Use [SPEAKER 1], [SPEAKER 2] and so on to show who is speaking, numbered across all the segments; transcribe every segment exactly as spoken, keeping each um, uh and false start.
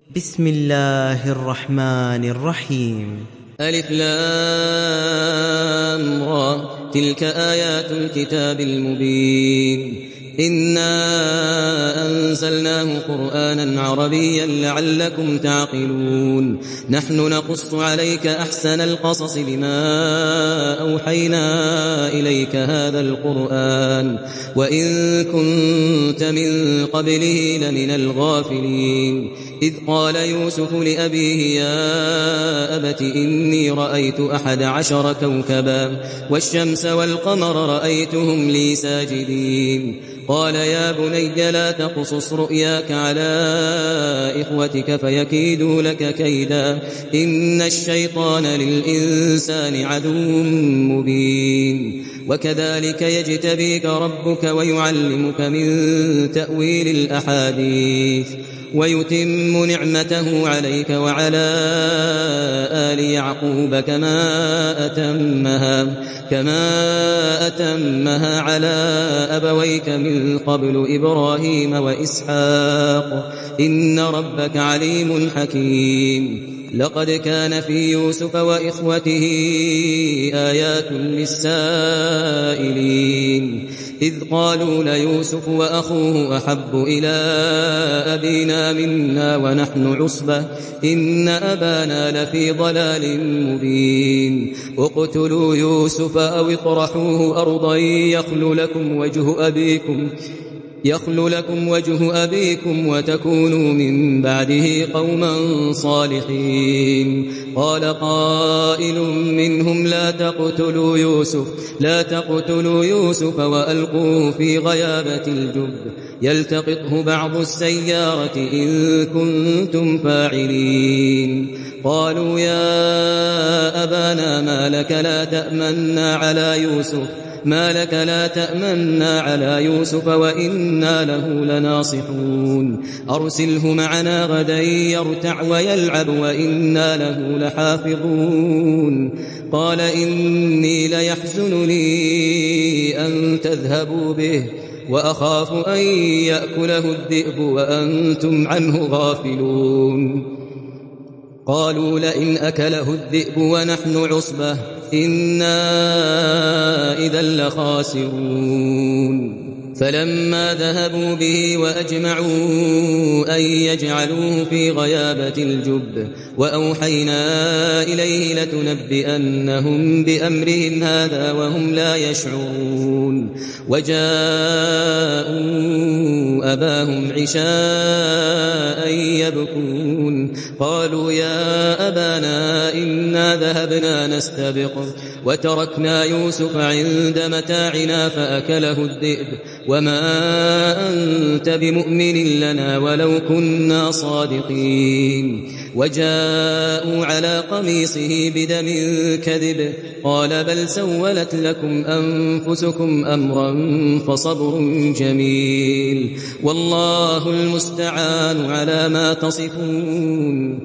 [SPEAKER 1] بسم الله الرحمن الرحيم.
[SPEAKER 2] ألف لام را، تلك آيات الكتاب المبين. إنا أنزلناه قرآنا عربيا لعلكم تعقلون. نحن نقص عليك أحسن القصص بما أوحينا إليك هذا القرآن وإن كنت من قبله لمن الغافلين. إذ قال يوسف لأبيه يا أبت إني رأيت أحد عشر كوكبا والشمس والقمر رأيتهم لي ساجدين. قال يا بني لا تقصص رؤياك على إخوتك فيكيدوا لك كيدا إن الشيطان للإنسان عدو مبين. وكذلك يجتبيك ربك ويعلمك من تأويل الأحاديث ويتم نعمته عليك وعلى آل يعقوب كما أتمها كما أتمها على أبويك من قبل إبراهيم وإسحاق إن ربك عليم حكيم. لقد كان في يوسف وإخوته آيات للسائلين إذ قالوا ليوسف وأخوه أحب إلى أبينا منا ونحن عصبة إن أبانا لفي ضلال مبين. اقتلوا يوسف أو اطرحوه أرضا يخل لكم وجه أبيكم يخل لكم وجه أبيكم وتكونوا من بعده قوما صالحين. قال قائل منهم لا تقتلوا يوسف لا تقتلوا يوسف وألقوه في غيابة الجب يلتقطه بعض السيارة إن كنتم فاعلين. قالوا يا أبانا ما لك لا تأمنا على يوسف ما لك لا تأمنا على يوسف وإنا له لناصحون. أرسله معنا غدا يرتع ويلعب وإنا له لحافظون. قال إني ليحزنني أن تذهبوا به وأخاف أن يأكله الذئب وأنتم عنه غافلون. قالوا لئن أكله الذئب ونحن عصبة إنا إذا لخاسرون. فلما ذهبوا به وأجمعوا أن يجعلوه في غيابة الجب وأوحينا إليه لتنبئنهم بأمرهم هذا وهم لا يشعرون. وجاءوا أباهم عشاء يبكون. قالوا يا أبانا إنا ذهبنا نستبق وتركنا يوسف عند متاعنا فأكله الذئب وما أنت بمؤمن لنا ولو كنا صادقين. وجاءوا على قميصه بدم كذب قال بل سولت لكم أنفسكم أمرا فصبر جميل والله المستعان على ما تصفون.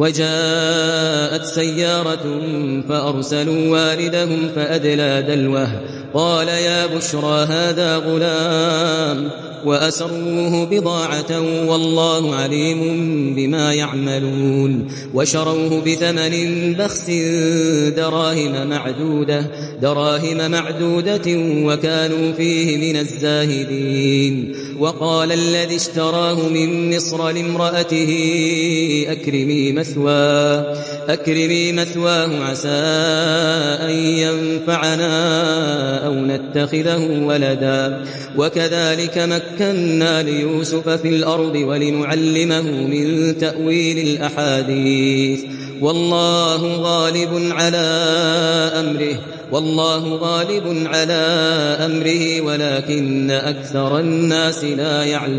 [SPEAKER 2] وجاءت سيارة فأرسلوا واردهم فأدلى دلوه قال يا بشرى هذا غلام وأسروه بضاعة والله عليم بما يعملون. وشروه بثمن بخس دراهم معدودة دراهم معدودة وكانوا فيه من الزاهدين. وقال الذي اشتراه من مصر لامرأته أكرمي مثواه أكرمي مثواه عسى أن ينفعنا أو نتخذه ولدا. وكذلك مكنا ليوسف في الأرض ولنعلمه من تأويل الأحاديث والله غالب على أمره والله غالب على أمره ولكن أكثر الناس لا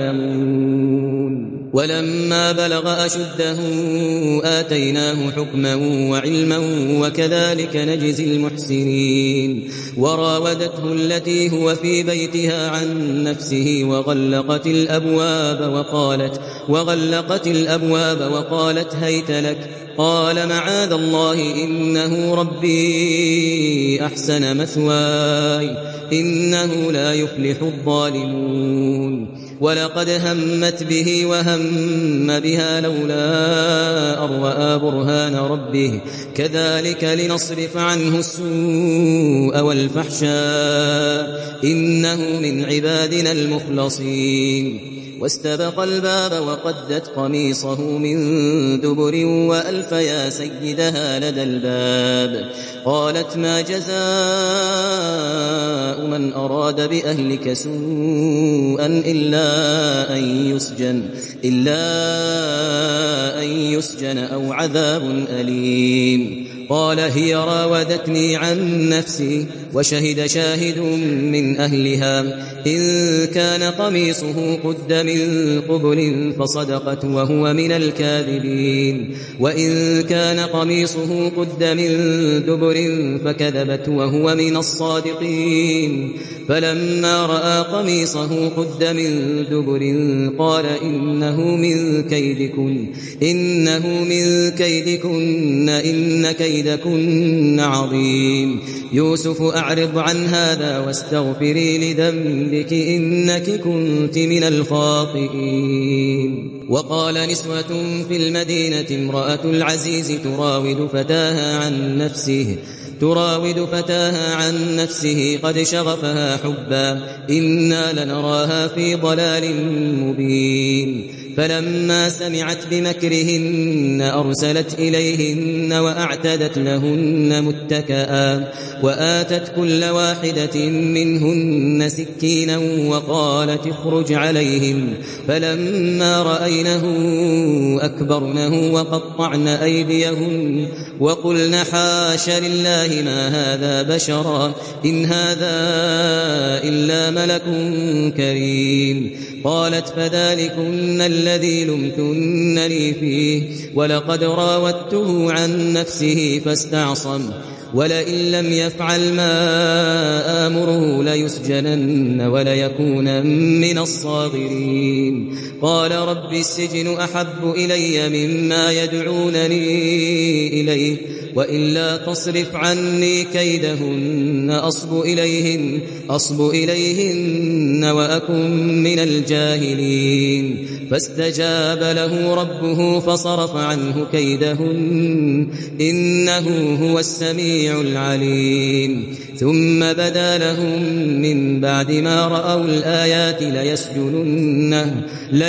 [SPEAKER 2] يعلمون. ولما بلغ أشده آتيناه حكما وعلما وكذلك نجزي المحسنين. وراودته التي هو في بيتها عن نفسه وغلقت الأبواب وقالت وغلقت الأبواب وقالت هيت لك. قال معاذ الله إنه ربي أحسن مثواي إنه لا يفلح الظالمون. ولقد همت به وهم بها لولا أن رأى برهان ربه كذلك لنصرف عنه السوء والفحشاء إنه من عبادنا المخلصين واستبق الباب وقدت قميصه من دبر وألف يا سيدها لدى الباب قالت ما جزاء من أراد بأهلك سوءا إلا أن يسجن إلا أن يسجن أو عذاب أليم قال هي راودتني عن نفسي وشهد شاهد من أهلها إن كان قميصه قد من قبل فصدقت وهو من الكاذبين وإن كان قميصه قد من دبر فكذبت وهو من الصادقين فلما رأى قميصه قد من دبر قال إنه من كيدكن إنه من كيدكن إن كيدكن عظيم يوسف أعرض عن هذا واستغفري لذنبك إنك كنت من الخاطئين وقال نسوة في المدينة امرأة العزيز تراود فتاها عن نفسه تراود فتاها عن نفسه قد شغفها حبا إنا لنراها في ضلال مبين فلما سمعت بمكرهن أرسلت إليهن وأعتدت لهن متكئا وآتت كل واحدة منهن سكينا وقالت اخرج عليهم فلما رأينه أكبرنه وقطعن أيديهن وقلن حاش لله ما هذا بشرا إن هذا إلا ملك كريم قالت فذلكن الذي لمتنني فيه ولقد راودته عن نفسه فاستعصم ولئن لم يفعل ما آمره ليسجنن وليكون من الصاغرين قال رب السجن أحب إلي مما يدعونني إليه وإلا تصرف عني كيدهن أصب إليهن, أصب إليهن وأكن من الجاهلين فاستجاب له ربه فصرف عنه كيدهن إنه هو السميع العليم ثم بدا لهم من بعد ما رأوا الآيات ليسجننه,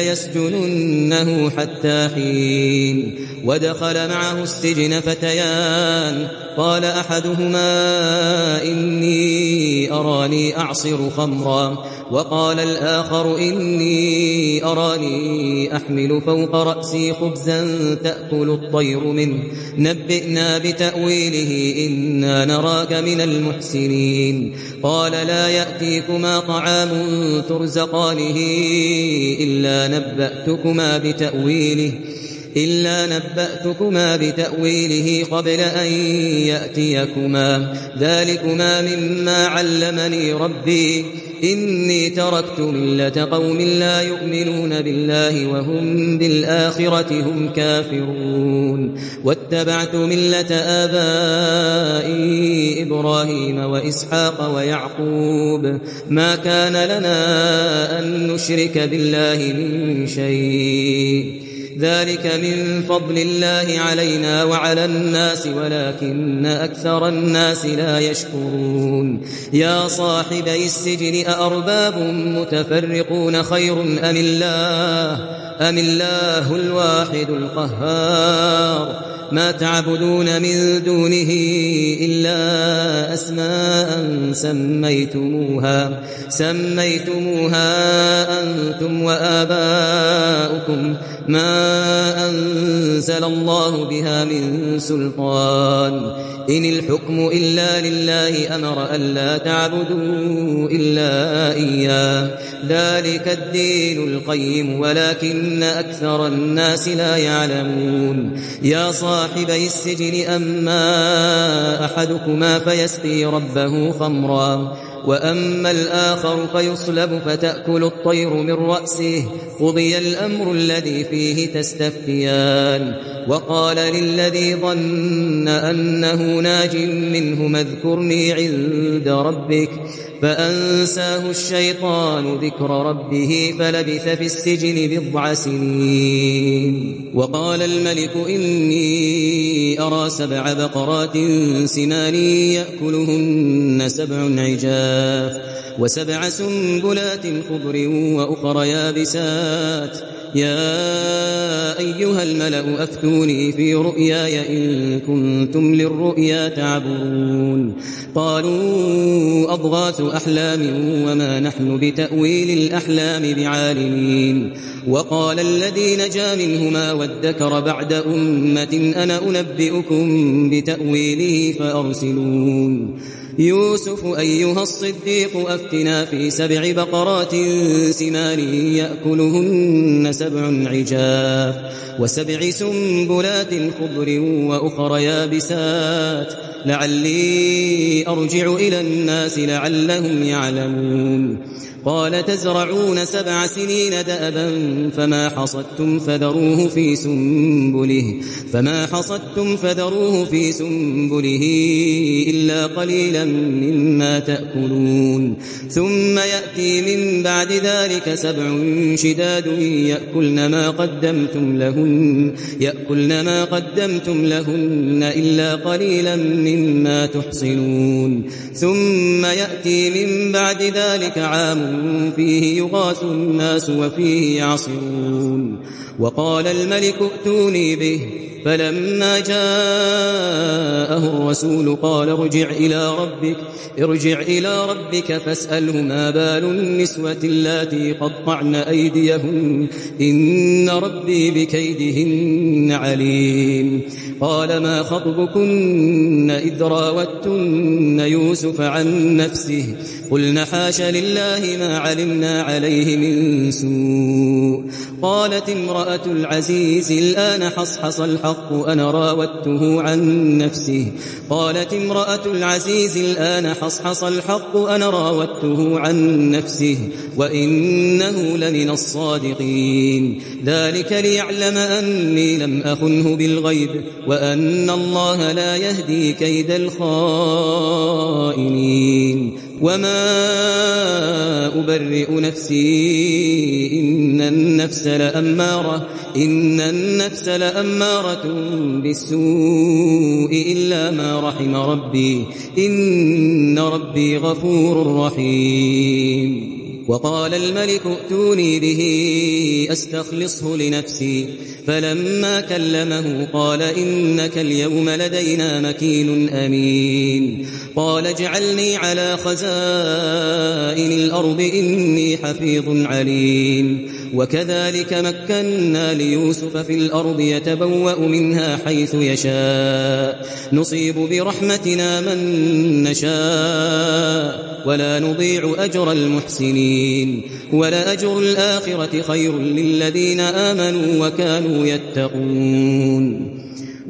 [SPEAKER 2] ليسجننه حتى حين ودخل معه السجن فتيان قال أحدهما إني أراني أعصر خمرا وقال الآخر إني أراني أحمل فوق رأسي خبزا تأكل الطير منه نبئنا بتأويله إنا نراك من المحسنين قال لا يأتيكما طعام ترزقانه إلا نبأتكما بتأويله إلا نبأتكما بتأويله قبل أن يأتيكما ذلكما مما علمني ربي إني تركت ملة قوم لا يؤمنون بالله وهم بالآخرة هم كافرون واتبعت ملة آبائي إبراهيم وإسحاق ويعقوب ما كان لنا أن نشرك بالله من شيء ذلك من فضل الله علينا وعلى الناس ولكن أكثر الناس لا يشكرون يا صاحبي السجن أأرباب متفرقون خير أم الله أم الله الواحد القهار ما تعبدون من دونه إلا أسماء سميتموها سميتموها أنتم وآباؤكم ما أنزل الله بها من سلطان إن الحكم إلا لله أمر ألا تعبدوا إلا إياه ذلك الدين القيم ولكن أكثر الناس لا يعلمون يا صاحبي السجن أما أحدكما فيسقي ربه خمرا وأما الآخر فيصلب فتأكل الطير من رأسه قضي الأمر الذي فيه تستفتيان وقال للذي ظن أنه ناج منهما اذكرني عند ربك فأنساه الشيطان ذكر ربه فلبث في السجن بضع سنين. وقال الملك إني أرى سبع بقرات سمان يأكلهن سبع عجاف وسبع سنبلات خضر وأخر يابسات يا أيها الملأ أفتوني في رؤياي إن كنتم للرؤيا تعبرون. قالوا أضغاث أحلام وما نحن بتأويل الأحلام بعالمين. وقال الذي نجا منهما وادكر بعد أمة أنا أنبئكم بتأويله فأرسلون. يوسف أيها الصديق أفتنا في سبع بقرات سمان يأكلهن سبع عجاف وسبع سنبلات خضر وأخر يابسات لعلي أرجع إلى الناس لعلهم يعلمون. قال تزرعون سبع سنين دأبا فما حصدتم فذروه في سنبله فما حصدتم فذروه في سنبله إلا قليلا مما تأكلون. ثم يأتي من بعد ذلك سبع شداد يأكلن ما قدمتم لهن يأكلن ما قدمتم لهن إلا قليلا مما تحصنون. ثم يأتي من بعد ذلك عام فيه يغاث الناس وفيه يعصرون. وقال الملك ائتوني به فلما جاءه الرسول قال ارجع إلى ربك ارجع إلى ربك فاسأله ما بال النسوة اللاتي قطعن أيديهن إن ربي بكيدهن عليم. قال ما خطبكن إذ راوتن يوسف عن نفسه قلن حاش لله ما علمنا عليه من سوء. قالت امرأة العزيز الآن حصحص الحق أنا راودته عن نفسه قالت امرأة العزيز الآن حصحص الحق أنا راودته عن نفسه وإنه لمن الصادقين. ذلك ليعلم أني لم أخنه بالغيب وأن الله لا يهدي كيد الخائنين. وما أبرئ نفسي إن النفس لأمارة إن النفس لأمارة بالسوء إلا ما رحم ربي إن ربي غفور رحيم. وقال الملك ائتوني به أستخلصه لنفسي فلما كلمه قال إنك اليوم لدينا مكين أمين. قال اجعلني على خزائن الأرض إني حفيظ عليم. وكذلك مكنا ليوسف في الأرض يتبوأ منها حيث يشاء نصيب برحمتنا من نشاء ولا نضيع أجر المحسنين ولأجر الآخرة خير للذين آمنوا وكانوا يتقون.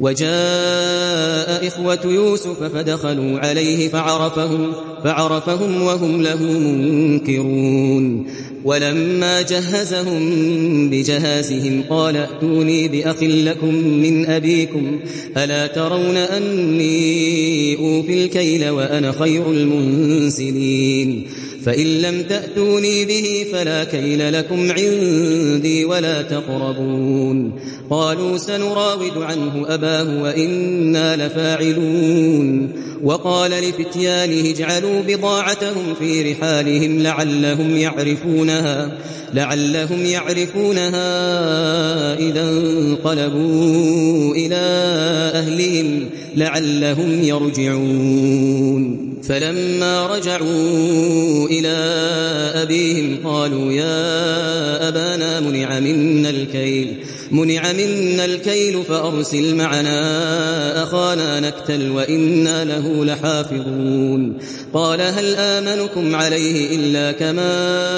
[SPEAKER 2] وجاء إخوة يوسف فدخلوا عليه فعرفهم, فعرفهم وهم له منكرون. ولما جهزهم بجهازهم قال ائتوني بأخ لكم من أبيكم ألا ترون أني أوفي الكيل وأنا خير المنزلين. فإن لم تأتوني به فلا كيل لكم عندي ولا تقربون. قالوا سنراود عنه أباه وإنا لفاعلون. وقال لفتيانه اجعلوا بضاعتهم في رحالهم لعلهم يعرفونها لعلهم يعرفونها إذا انقلبوا إلى أهلهم لعلهم يرجعون. فلما رجعوا إلى أبيهم قالوا يا أبانا منع منا الكيل منع منا الكيل فأرسل معنا أخانا نكتل وإنا له لحافظون. قال هل آمنكم عليه إلا كما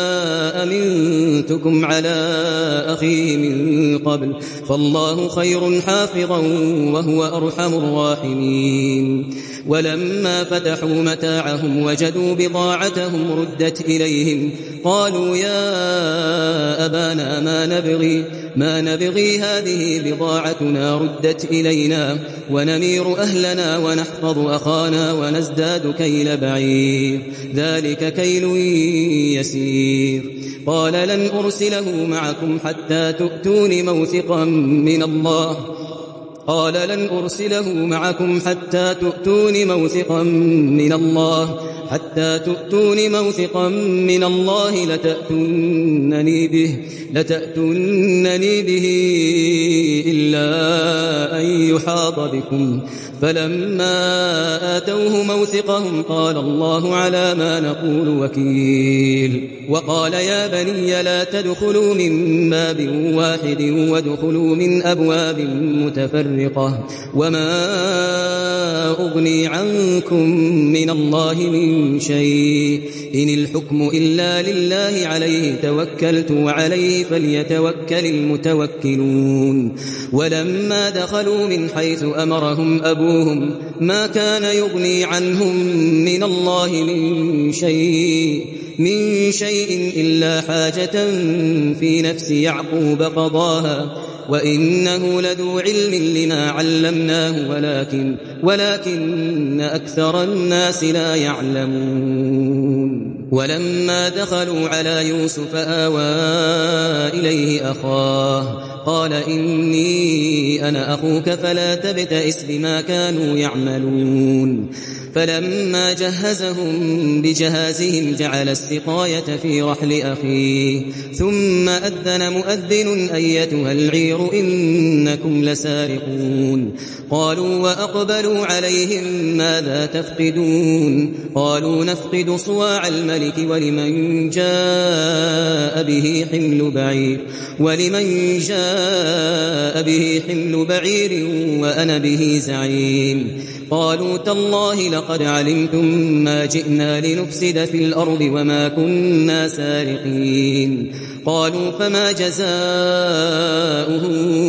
[SPEAKER 2] أمنتكم على أخيه من قبل فالله خير حافظا وهو أرحم الراحمين. ولما فتحوا متاعهم وجدوا بضاعتهم ردت إليهم قالوا يا أبانا ما نبغي ما نبغي هذه بضاعتنا ردت إلينا ونمير أهلنا ونحفظ أخانا ونزداد كيل بعير ذلك كيل يسير قال لن أرسله معكم حتى تؤتون موثقا من الله قال لن أرسله معكم حتى تؤتون موثقا من الله حتى تؤتون موثقا من الله لتأتونني به لتأتونني به إلا أن يحاط بكم فلما آتوه موثقهم قال الله على ما نقول وكيل وقال يا بني لا تدخلوا من باب واحد وادخلوا من أبواب متفرقة وما أغني عنكم من الله من شيء إن الحكم إلا لله عليه توكلت وعليه فليتوكل المتوكلون ولما دخلوا من حيث أمرهم أبوهم ما كان يغني عنهم من الله من شيء من شيء إلا حاجة في نفس يعقوب قضاها وإنه لذو علم لما علمناه ولكن ولكن أكثر الناس لا يعلمون ولما دخلوا على يوسف آوى إليه أخاه قال إني أنا أخوك فلا تبتئس بما كانوا يعملون فلما جهزهم بجهازهم جعل السقاية في رحل أخيه ثم أذن مؤذن أيتها العير إنكم لسارقون قالوا وأقبلوا عليهم ماذا تفقدون قالوا نفقد صواع الملك ولمن جاء به حمل بعير ولمن جاء به حمل بعير وأنا به زعيم قالوا تالله لقد علمتم ما جئنا لنفسد في الأرض وما كنا سارقين قالوا فما جزاؤه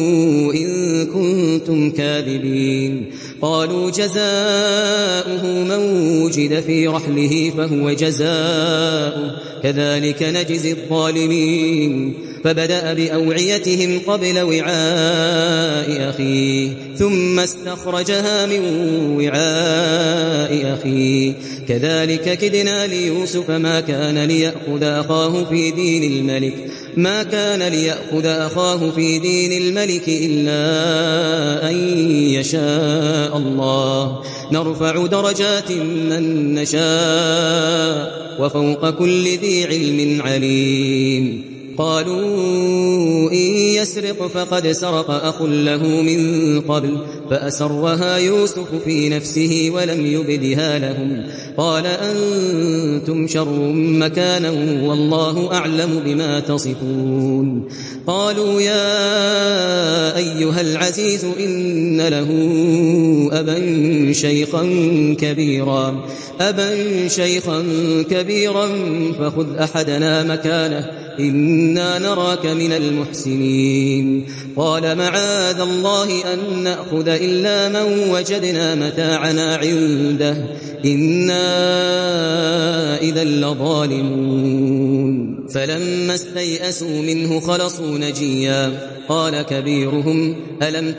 [SPEAKER 2] إن كنتم كاذبين قالوا جزاؤه من وجد في رحله فهو جزاؤه كذلك نجزي الظالمين فبدأ بأوعيتهم قبل وعاء أخيه ثم استخرجها من وعاء أخيه كذلك كدنا ليوسف ما كان ليأخذ أخاه في دين الملك ما كان ليأخذ أخاه في دين الملك إلا أن يشاء الله نرفع درجات من نشاء وفوق كل ذي علم عليم قالوا إن يسرق فقد سرق أخ له من قبل فأسرها يوسف في نفسه ولم يبدها لهم قال أنتم شر مكانا والله أعلم بما تصفون قالوا يا أيها العزيز إن له أبا شيخا كبيرا أبا شيخا كبيرا فخذ أحدنا مكانه إنا نراك من المحسنين قال معاذ الله أن نأخذ إلا من وجدنا متاعنا عنده إنا إذا لظالمون فلما استيئسوا منه خلصوا نجيا قال كبيرهم ألم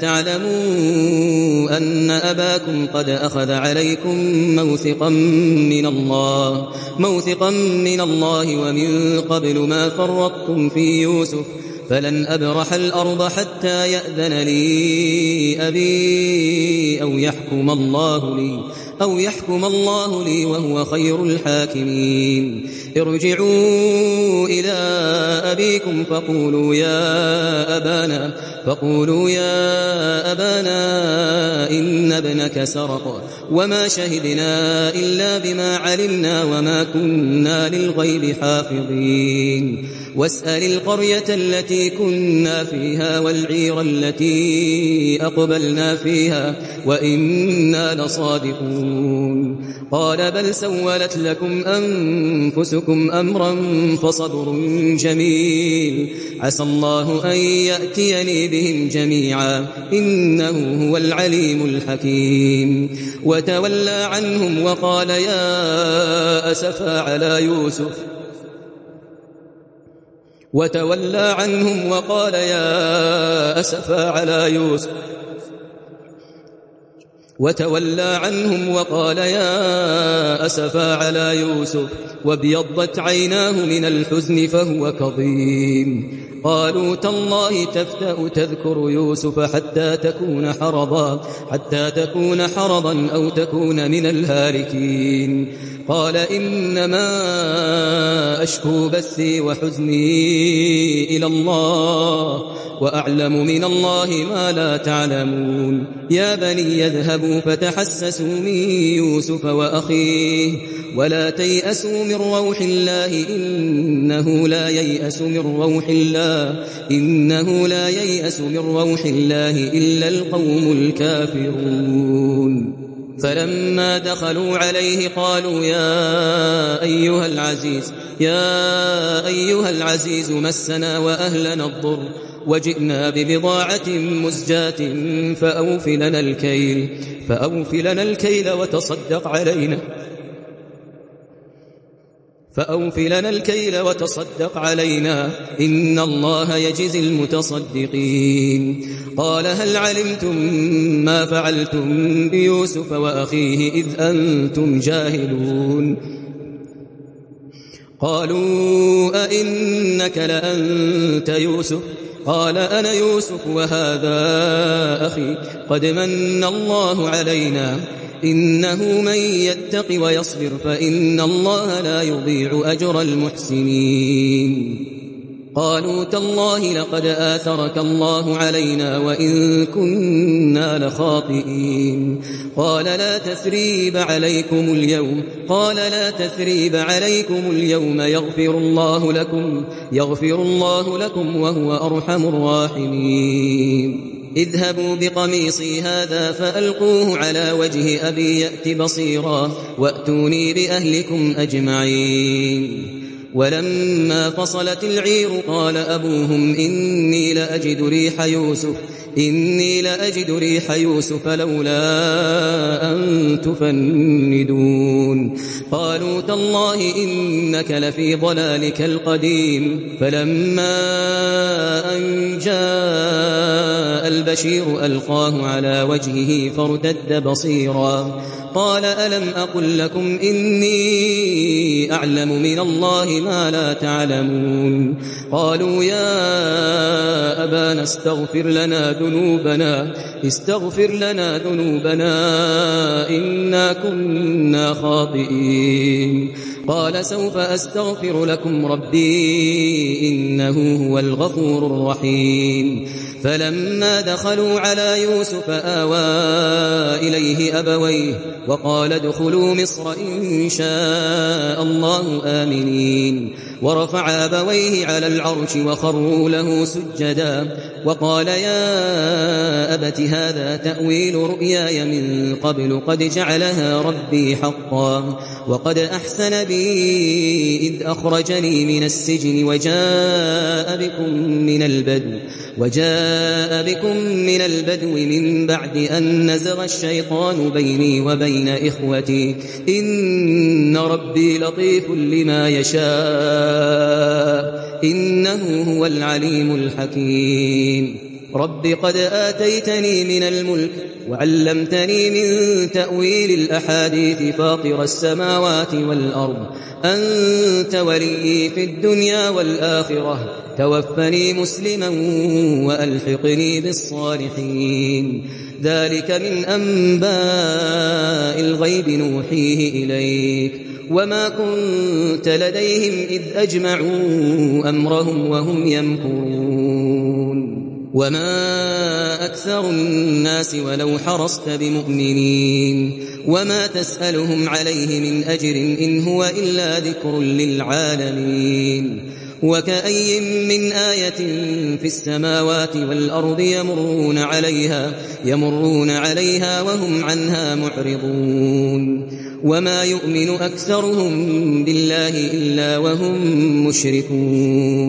[SPEAKER 2] تعلموا أن أباكم قد أخذ عليكم موثقا من الله موثقا من الله ومن قبل ما فرطتم في يوسف فلن أبرح الأرض حتى يأذن لي أبي أو يحكم الله لي أو يحكم الله لي وهو خير الحاكمين ارجعوا إلى أبيكم فقولوا يا أبانا فقولوا يا أبانا إن ابنك سرق وما شهدنا إلا بما علمنا وما كنا للغيب حافظين واسأل القرية التي كنا فيها والعير التي أقبلنا فيها وإنا لصادقون قال بل سولت لكم أنفسكم أمرا فصبر جميل عسى الله أن يأتيني بهم جميعا إنه هو العليم الحكيم وتولى عنهم وقال يا أسفا على يوسف وتولى عنهم وقال يا أسفا على يوسف وتولى عنهم وقال يا أسفا على يوسف وابيضت عيناه من الحزن فهو كظيم. قالوا تالله تفتأ تذكر يوسف حتى تكون حرضا حتى تكون حرضا أو تكون من الهالكين. قال إنما أشكو بثي وحزني إلى الله وأعلم من الله ما لا تعلمون. يا بني يذهبوا فتحسسوا من يوسف وأخيه ولا تيأسوا من روح الله إنه لا ييأس من روح الله إنه لا ييأس من روح الله إلا القوم الكافرون. فلما دخلوا عليه قالوا يا أيها العزيز يا أيها العزيز مسنا وأهلنا الضر وجئنا ببضاعة مزجاة فأوف لنا الكيل فأوف لنا الكيل وتصدق علينا فأوف لنا الكيل وتصدق علينا إن الله يجزي المتصدقين. قال هل علمتم ما فعلتم بيوسف وأخيه إذ أنتم جاهلون؟ قالوا أئنك لأنت يوسف؟ قال أنا يوسف وهذا أخي قد من الله علينا إنه من يتق ويصبر فإن الله لا يضيع أجر المحسنين. قالوا تالله لقد آثرك الله علينا وإن كنا لخاطئين. قال لا تثريب عليكم اليوم قال لا تثريب عليكم اليوم يغفر الله لكم يغفر الله لكم وهو أرحم الراحمين. اذهبوا بقميصي هذا فألقوه على وجه أبي يأت بصيرا وأتوني بأهلكم أجمعين. ولما فصلت العير قال أبوهم إني لأجد ريح يوسف إني لأجد ريح يوسف لولا أن تفندون. قالوا تالله إنك لفي ضلالك القديم. فلما أن جاء البشير ألقاه على وجهه فارتد بصيرا قال ألم أقل لكم إني أعلم من الله ما لا تعلمون. قالوا يا أبانا استغفر لنا ذنوبنا استغفر لنا ذنوبنا إنا كنا خاطئين. قال سوف أستغفر لكم ربي إنه هو الغفور الرحيم. فلما دخلوا على يوسف آوى إليه أبويه وقال ادخلوا مصر إن شاء الله آمنين. ورفع أبويه على العرش وخروا له سجدا وقال يا أبت هذا تأويل رؤياي من قبل قد جعلها ربي حقا وقد أحسن بي إذ أخرجني من السجن وجاء بكم من البدو وجاء بكم من البدو من بعد أن نزغ الشيطان بيني وبين إخوتي إن ربي لطيف لما يشاء إنه هو العليم الحكيم. رب قد آتيتني من الملك وعلمتني من تأويل الأحاديث فاطر السماوات والأرض أنت ولي في الدنيا والآخرة توفني مسلما وألحقني بالصالحين. ذلك من أنباء الغيب نوحيه إليك وما كنت لديهم إذ أجمعوا أمرهم وهم يمكرون. وما أكثر الناس ولو حرصت بمؤمنين وما تسألهم عليه من أجر إن هو إلا ذكر للعالمين. وكأي من آية في السماوات والأرض يمرون عليها يمرون عليها وهم عنها معرضون. وما يؤمن أكثرهم بالله إلا وهم مشركون.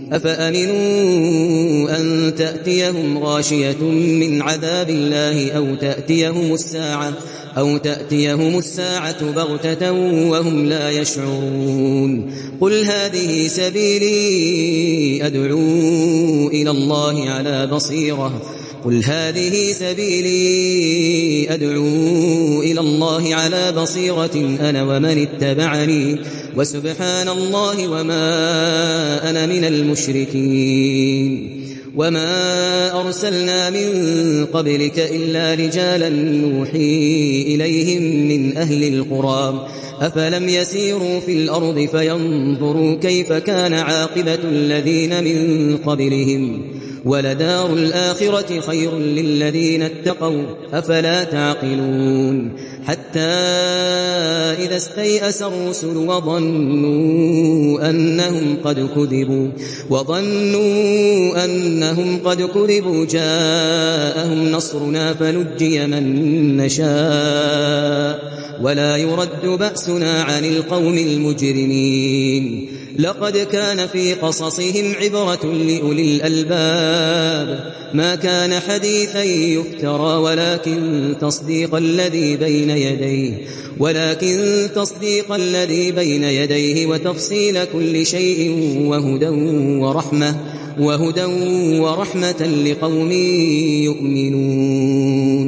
[SPEAKER 2] أفأمنوا أن تأتيهم غاشية من عذاب الله أو تأتيهم الساعة أو تأتيهم الساعة بغتة وهم لا يشعرون قل هذه سبيلي أدعو إلى الله على بصيرة قل هذه سبيلي أدعو إلى الله على بصيرة أنا ومن اتبعني وسبحان الله وما أنا من المشركين وما أرسلنا من قبلك إلا رجالا نوحي إليهم من أهل القرى أفلم يسيروا في الأرض فينظروا كيف كان عاقبة الذين من قبلهم ولدار الآخرة خير للذين اتقوا أفلا تعقلون حتى إذا استيأس الرسل وظنوا أنهم قد كذبوا وظنوا أنهم قد كذبوا جاءهم نصرنا فنجي من نشاء ولا يرد بأسنا عن القوم المجرمين لقد كان في قصصهم عبرة لأولي الألباب ما كان حديثا يفترى ولكن تصديق الذي بين يديه ولكن تصديق الذي بين يديه وتفصيل كل شيء وهدى ورحمة وهدى ورحمة لقوم يؤمنون